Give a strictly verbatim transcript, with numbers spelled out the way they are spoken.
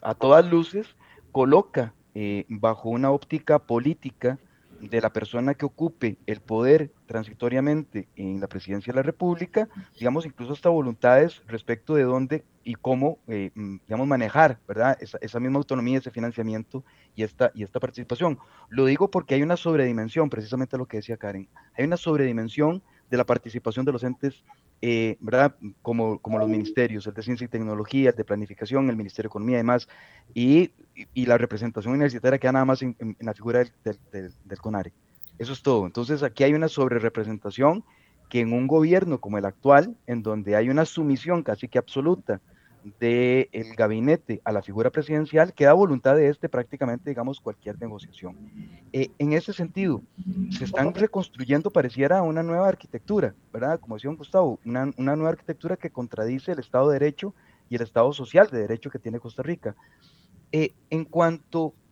a todas luces coloca eh, bajo una óptica política de la persona que ocupe el poder transitoriamente en la presidencia de la República, digamos, incluso hasta voluntades respecto de dónde y cómo, eh, mm, digamos, manejar, ¿verdad? Esa, esa misma autonomía, ese financiamiento y esta, y esta participación. Lo digo porque hay una sobredimensión, precisamente lo que decía Karen, hay una sobredimensión de la participación de los entes, eh, ¿verdad? Como, como los ministerios, el de Ciencia y Tecnología, el de Planificación, el Ministerio de Economía y demás, y, y la representación universitaria queda nada más en, en, en la figura del, del, del, del CONARE. Eso es todo. Entonces aquí hay una sobrerepresentación que en un gobierno como el actual, en donde hay una sumisión casi que absoluta del gabinete a la figura presidencial, queda voluntad de este prácticamente, digamos, cualquier negociación. Eh, en ese sentido, se están reconstruyendo, pareciera, una nueva arquitectura, ¿verdad? Como decía un Gustavo, una, una nueva arquitectura que contradice el Estado de Derecho y el Estado social de Derecho que tiene Costa Rica. Eh, en cuanto